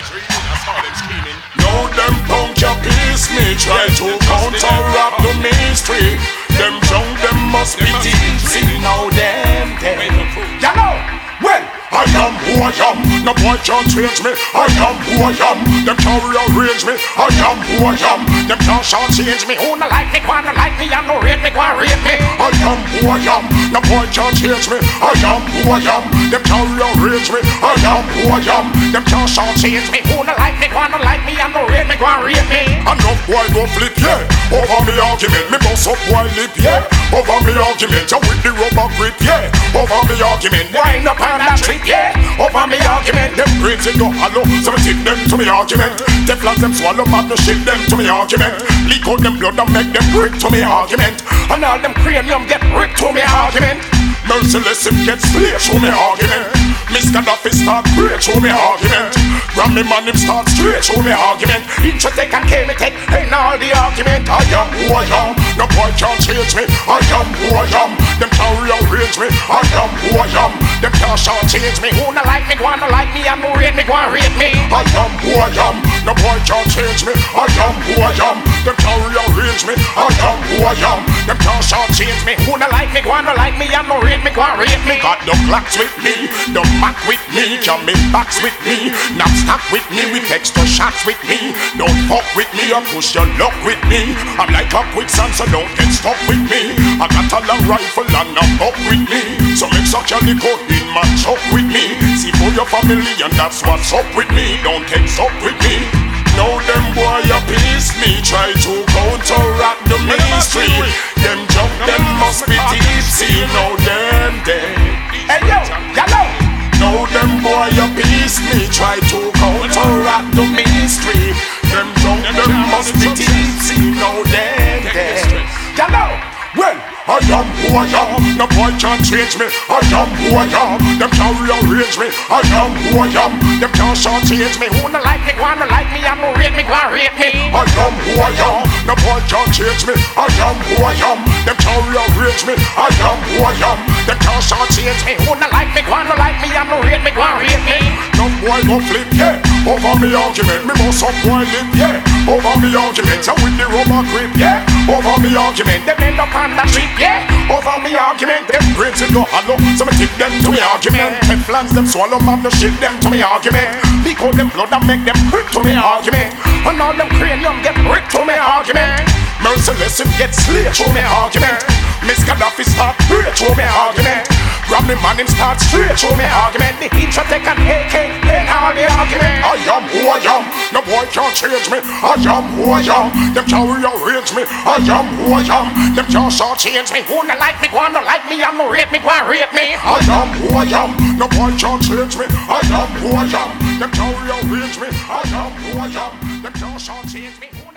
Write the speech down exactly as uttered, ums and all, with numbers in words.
Now them punk your peace me, try to counteract the mystery. Them young, them must be tipsy. Now them dead. You know, well, I am who I am. No boy can't change me. I am who I am. Them can't rearrange me. I am who I am. Them can't short change me. Who no like me, wanna like me, and no rate me, wanna rate me. I am who I am. No boy can't change me. I am who I am. Them can't rearrange me. I am who I am. Them can't short change me. Who no like me, wanna like me, and no rate me, wanna rate me. Enough boy go flip, yeah. Over me argument, me boss up boy lip, yeah. Over me argument, you with the rubber grip, yeah. Over me argument, wind up on that trip, yeah. Over me argument, them brains in no hollow, so me take them to me argument. Teflon them swallow mad, no shit them to me argument. Leak out them blood and make them break to me argument. And all them cranium get ripped to me argument. Merciless him get split to me argument. Mister Duffy start great to me argument. Grammy man him start straight to me argument. Intratech and K-Me-Tech ain't all the argument. I am who I am, no boy can't change me. I am who I am, them can't rearrange me. I am who I am, them can't short change me. Who no like me, wanna like me, and who rate me, wanna rate me. I am who I am, no boy can't change me. I am who I am, them can't rearrange me. I am who I am, them can't short change me. Who no like me, wanna like me, and who rate me, wanna rate me. Got the clocks with me, the Mac with me, coming backs with me, not stuck with me, with extra shots with me. Don't fuck with me or push your luck with me. I'm like a quicksand, so don't get stuck with me. I got a long rifle and a buck with me, so make such a liquor in my truck with me. See for your family and that's what's up with me. Don't get stuck with me. Now them boy appease me, try to counteract the mystery. Them jump, them must be tipsy. Now them dead. Hey yo, yellow. Now them boy appease me, try to counteract the mystery. Them drunk, them must be tipsy. Now them dead. Yellow. Well, I am who I am, no boy can't change me. I am who I am, them can't rearrange me. I am who I am, them can't short change me. Who no like me, wanna like me, and who rate me, wanna rate me. I am who I am, no boy can't change me. I am who I am, them can't rearrange me. I am who I am, them can't short change me. Who no like me, wanna like me, and who rate me, wanna rate me. No boy go flip, yeah. Over me argument, me must up boy lip, yeah. Over me argument, I with the rubber grip, yeah. Over me argument, them end up on the trip, yeah. Over me argument, them brains in no hollow, so me take them to me argument. Teflons them swallow man, no shit them to me argument. Leak out them blood and make them grip to me argument. And all them cranium get ripped to me argument. Merciless him get slayed to me argument. Mister Duffy start great to me argument. Grammy man him start straight to me argument. The Intratech and A K ain't all the argument. I am who I am, no boy can't change me. I am who I am, them can't rearrange me. I am who I am, them can't short change me. Who no like me, wanna like me, and no rate me, wanna rate me. I am who I am, no boy can't change me. I am who I am, them can't rearrange me. I am who I am, them can't short change me.